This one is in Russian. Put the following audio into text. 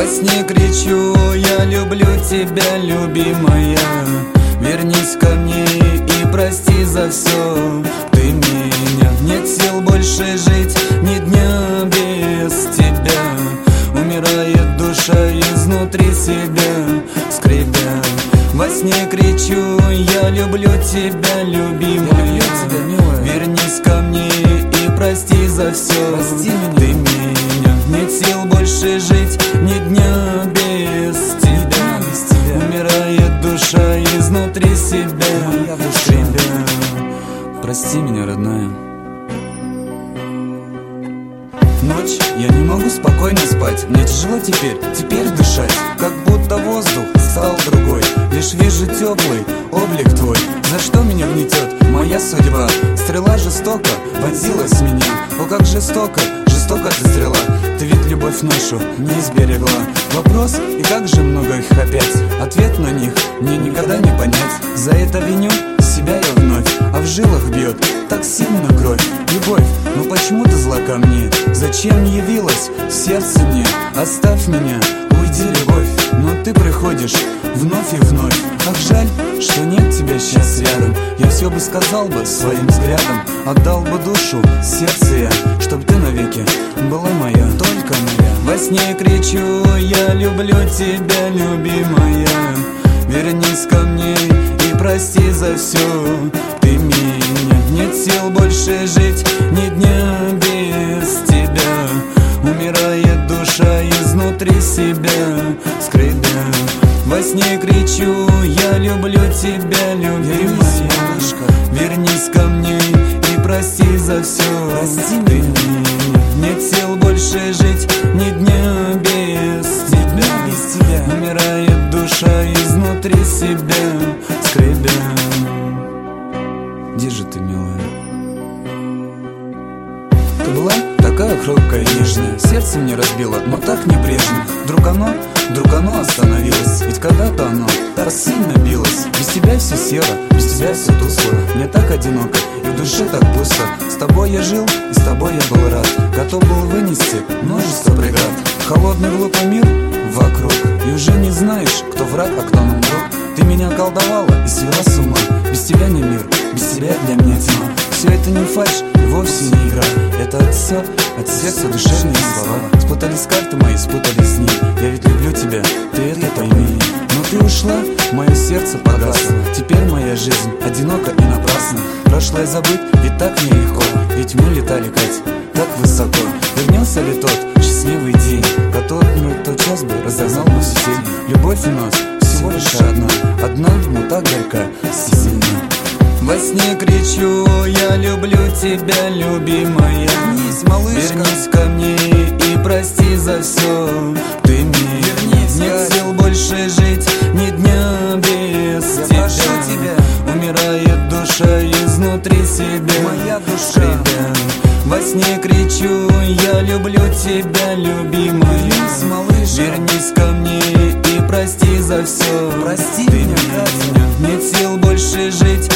Во сне кричу: я люблю тебя, любимая. Вернись ко мне и прости за все. Ты меня, нет сил больше жить ни дня без тебя. Умирает душа изнутри себя, скребя. Во сне кричу: я люблю тебя, любимая. Вернись ко мне и прости за все. Ты меня, нет сил больше жить ни дня без тебя. Умирает душа изнутри себя, скребя. Прости меня, родная. Ночь, я не могу спокойно спать. Мне тяжело теперь дышать. Как будто воздух стал другой. Лишь вижу теплый облик твой. За что меня гнетет моя судьба? Стрела жестоко вонзилась в меня. О, как жестоко ты стрела. Ты ведь любовь нашу не изберегла. Вопрос, и как же много их опять. Ответ на них мне никогда не понять. За это виню себя я вновь, а в жилах бьет так сильно кровь. Любовь, ну почему ты зла ко мне? Зачем не явилась в сердце мне? Оставь меня, уйди, любовь. Но ты приходишь вновь и вновь. Как жаль, что нет тебя сейчас рядом. Я все бы сказал бы своим взглядом. Отдал бы душу, сердце я, чтоб ты навеки была моя, только моя. Во сне кричу: я люблю тебя, любимая. Вернись ко мне и прости за все. Ты меня, нет сил больше жить ни дня без тебя. Умирает душа изнутри себя, скребя. Во сне кричу: я люблю тебя, любимая. Вернись ко мне и прости за все. Ты меня, нет сил больше жить ни дня без тебя. Умирает душа изнутри себя, скребя. Где же ты, милая? Ты была такая хрупкая и нежная. Сердце мне разбило, но так небрежно. Вдруг оно остановилось. Ведь когда-то оно так сильно билось. Без тебя все серо, без тебя все тускло. Мне так одиноко и в душе так пусто. С тобой я жил и с тобой я был рад. Готов был вынести множество преград. Холодный глупый мир вокруг. И уже не знаешь, кто враг, а кто нам друг. Ты меня околдовала и свела с ума. Без тебя не мир, без тебя для меня тьма. Все это не фальшь и вовсе не игра. Это все от сердца душевные слова. Спутались карты мои, спутались с ним. Я ведь люблю тебя, ты это пойми. Но ты ушла, мое сердце погасло. Теперь моя жизнь одинока и напрасна. Прошлое забыть, ведь так нелегко. Ведь мы летали, Кать, так высоко. Вернется ли тот счастливый день, который в тот час бы разогнал мою сеть? Любовь у нас всего лишь одна, но так горька, сильна. Во сне кричу: я люблю тебя, любимая. Вернись ко мне и прости за все. Ты мне, нет сил больше жить ни дня без тебя. Умирает душа изнутри себя, моя душа. Во сне кричу: я люблю тебя, любимая. Вернись ко мне и прости за все. Прости меня, нет сил больше жить